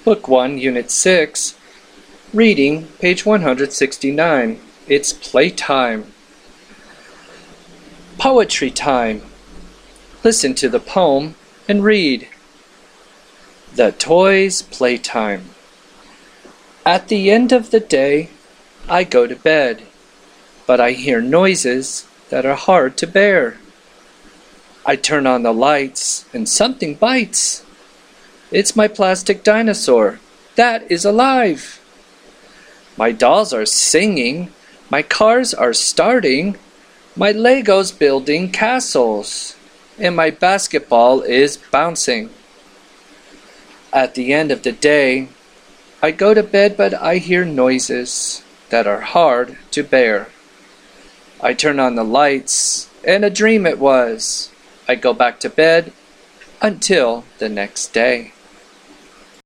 Book 1, Unit 6, Reading, page 169. It's playtime. Poetry time. Listen to the poem and read. The Toys' Playtime. At the end of the day, I go to bed, but I hear noises that are hard to bear. I turn on the lights and something bites. It's my plastic dinosaur that is alive. My dolls are singing, my cars are starting, my Legos building castles, and my basketball is bouncing. At the end of the day, I go to bed but I hear noises that are hard to bear. I turn on the lights, and a dream it was. I go back to bed until the next day.